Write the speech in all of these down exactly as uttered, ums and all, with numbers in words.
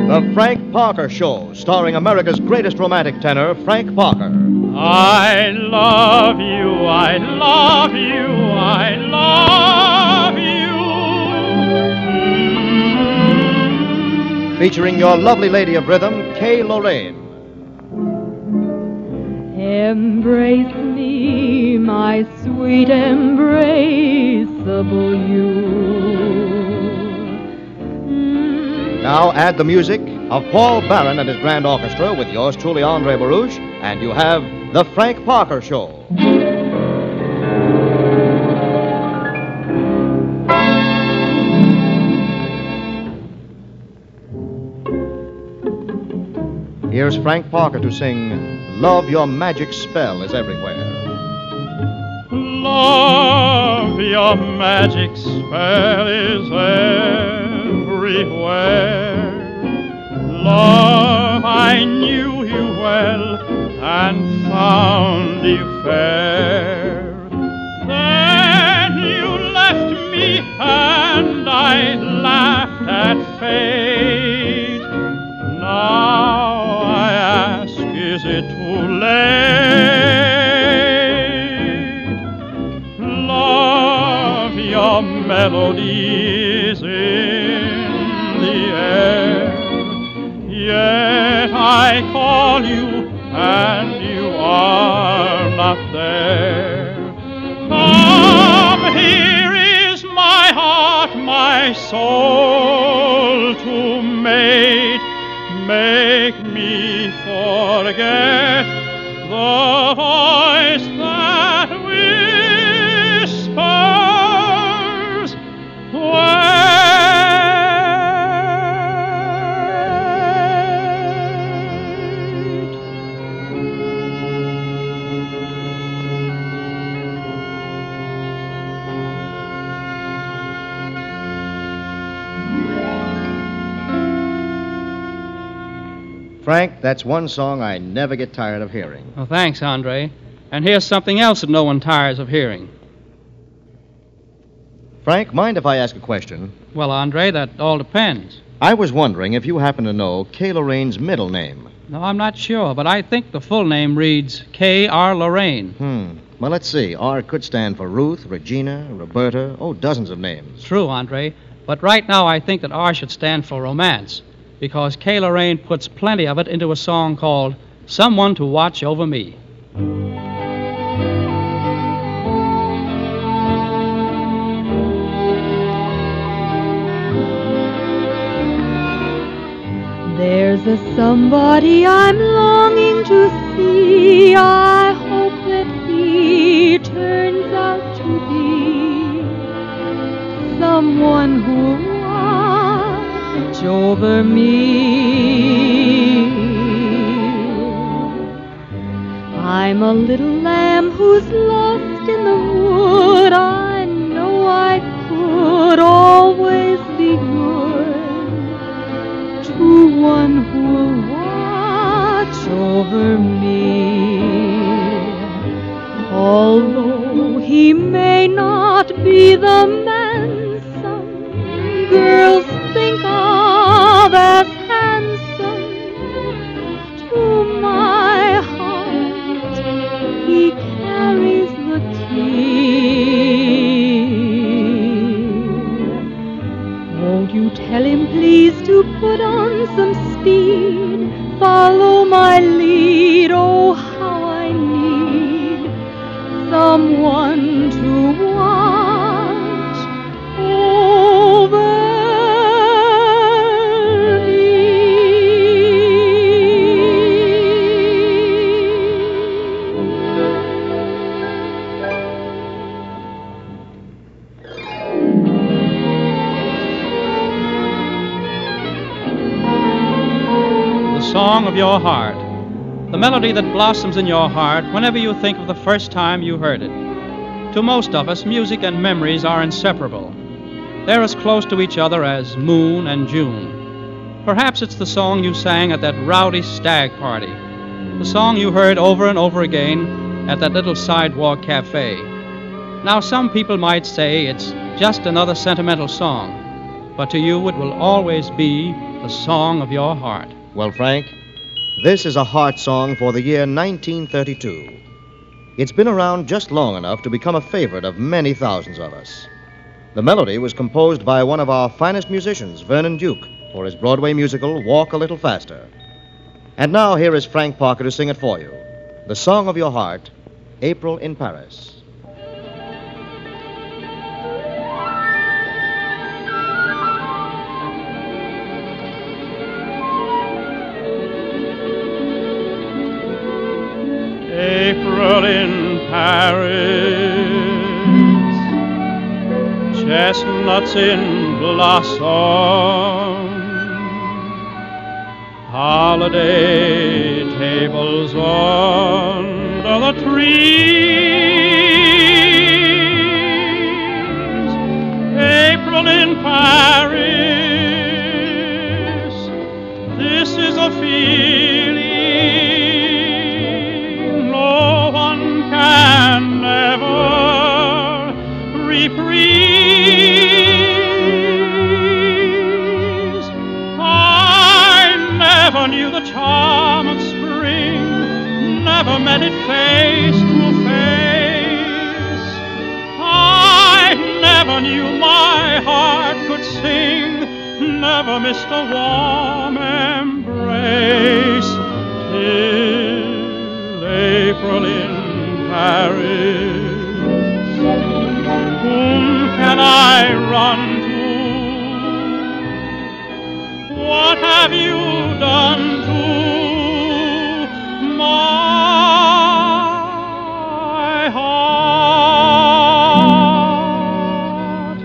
The Frank Parker Show, starring America's greatest romantic tenor, Frank Parker. I love you, I love you, I love you. Featuring your lovely lady of rhythm, Kay Lorraine. Embrace me, my sweet embraceable you. Now add the music of Paul Barron and his grand orchestra with yours truly, Andre Baruch, and you have The Frank Parker Show. Here's Frank Parker to sing Love, Your Magic Spell is Everywhere. Love, your magic spell is everywhere. Love, I knew you well and found you fair. Then you left me and I laughed at fate. Now I ask, is it too late? Love, your melody is in the air. Yet I call you and you are not there. Come, here is my heart, my soul to mate. Make me forget the voice that whispers wait. Frank, that's one song I never get tired of hearing. Well, thanks, Andre. And here's something else that no one tires of hearing. Frank, mind if I ask a question? Well, Andre, that all depends. I was wondering if you happen to know Kay Lorraine's middle name. No, I'm not sure, but I think the full name reads K R. Lorraine. Hmm. Well, let's see. R could stand for Ruth, Regina, Roberta, oh, dozens of names. True, Andre. But right now I think that R should stand for romance, because Kay Lorraine puts plenty of it into a song called Someone to Watch Over Me. There's a somebody I'm longing to see. I hope that he turns out to be someone who'll watch over me. I'm a little lamb who's lost in the wood. I know I could always be good to one who'll watch over me. Although he may not be the man some girls think of as handsome, to my heart he carries the key. Won't you tell him please to put on some speed, follow my lead? Oh, how I need someone to watch over me. The song of your heart. The melody that blossoms in your heart whenever you think of the first time you heard it. To most of us, music and memories are inseparable. They're as close to each other as moon and June. Perhaps it's the song you sang at that rowdy stag party, the song you heard over and over again at that little sidewalk cafe. Now, some people might say it's just another sentimental song, but to you it will always be the song of your heart. Well, Frank, this is a heart song for the year nineteen thirty-two. It's been around just long enough to become a favorite of many thousands of us. The melody was composed by one of our finest musicians, Vernon Duke, for his Broadway musical, Walk a Little Faster. And now here is Frank Parker to sing it for you. The Song of Your Heart, April in Paris. April in Paris, chestnuts in blossom, holiday tables under the trees. April in Paris, this is a feeling no one can ever reprise. I never knew the charm of spring, never met it face to face. I never knew my heart could sing, never missed a warm embrace. Till April in Paris, whom can I run to? What have you done to my heart?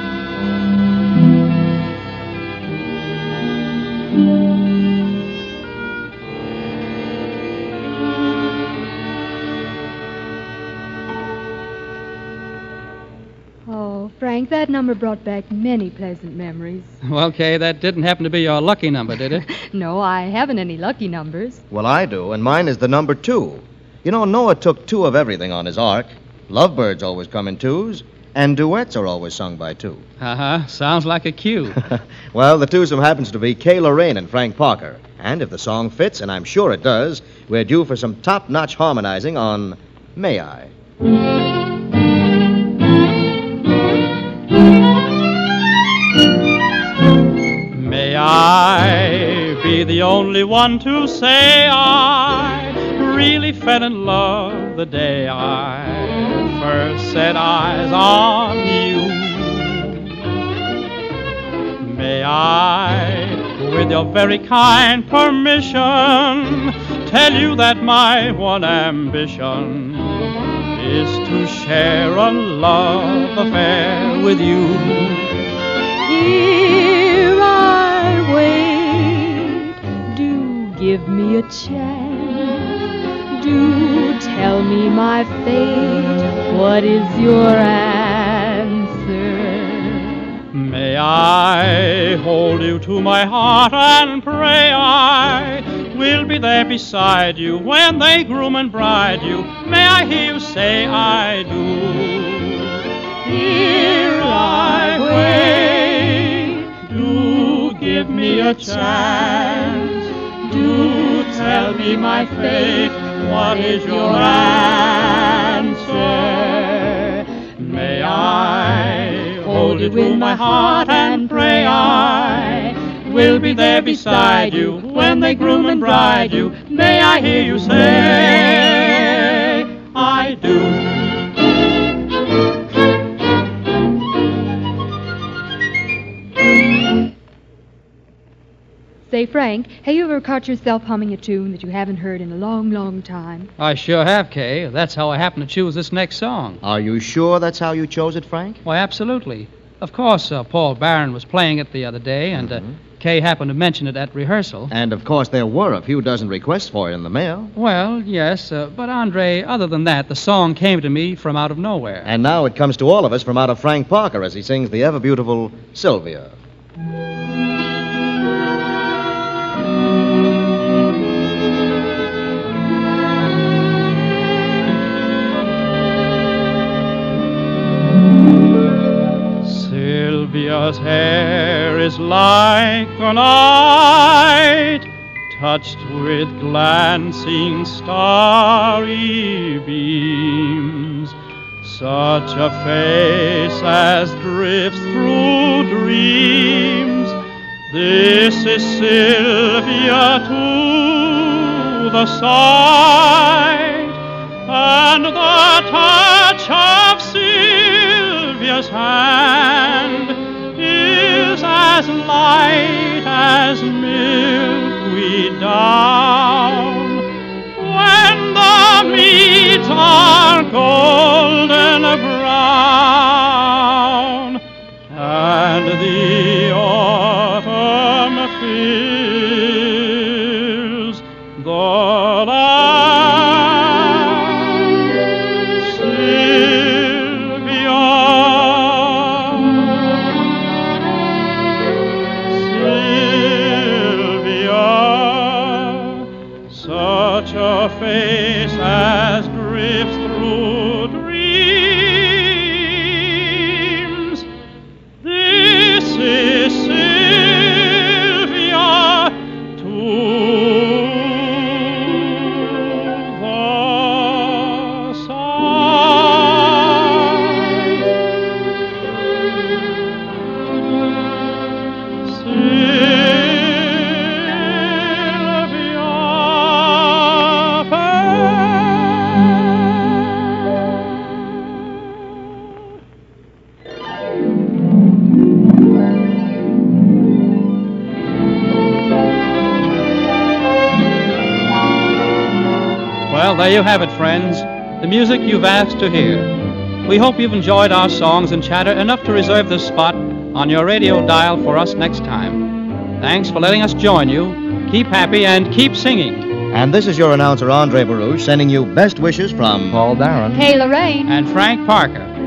Oh, Frank, that number brought back many pleasant memories. Well, Kay, that didn't happen to be your lucky number, did it? No, I haven't any lucky numbers. Well, I do, and mine is the number two. You know, Noah took two of everything on his ark. Lovebirds always come in twos, and duets are always sung by two. Uh-huh. Sounds like a cue. Well, the twosome happens to be Kay Lorraine and Frank Parker. And if the song fits, and I'm sure it does, we're due for some top-notch harmonizing on May I. May I be the only one to say I really fell in love the day I first set eyes on you. May I, with your very kind permission, tell you that my one ambition is to share a love affair with you. Here I wait. Do give me a chance. Do tell me my fate. What is your answer? May I hold you to my heart and pray I will be there beside you when they groom and bride you. May I hear you say I do. Here I wait. Do give me a chance. Do tell me my fate. What is your answer? May I hold you to my heart and pray I will be there beside you when they groom and bride you. May I hear you say I do. Say, Frank, have you ever caught yourself humming a tune that you haven't heard in a long, long time? I sure have, Kay. That's how I happened to choose this next song. Are you sure that's how you chose it, Frank? Why, absolutely. Of course, uh, Paul Barron was playing it the other day, and uh, Kay happened to mention it at rehearsal. And, of course, there were a few dozen requests for it in the mail. Well, yes, uh, but, Andre, other than that, the song came to me from out of nowhere. And now it comes to all of us from out of Frank Parker as he sings the ever-beautiful Sylvia. Sylvia's hair is like the night, touched with glancing starry beams. Such a face as drifts through dreams. This is Sylvia to the sight, and the touch of Sylvia's hand is as light as milkweed down. When the meads are golden brown, and the autumn fills the land. Sylvia, Sylvia, such a face as drifts through dreams. This is Sylvia to the sight. Well, there you have it, friends. The music you've asked to hear. We hope you've enjoyed our songs and chatter enough to reserve this spot on your radio dial for us next time. Thanks for letting us join you. Keep happy and keep singing. And this is your announcer, Andre Baruch, sending you best wishes from Paul Barron. Kay Lorraine. And Frank Parker.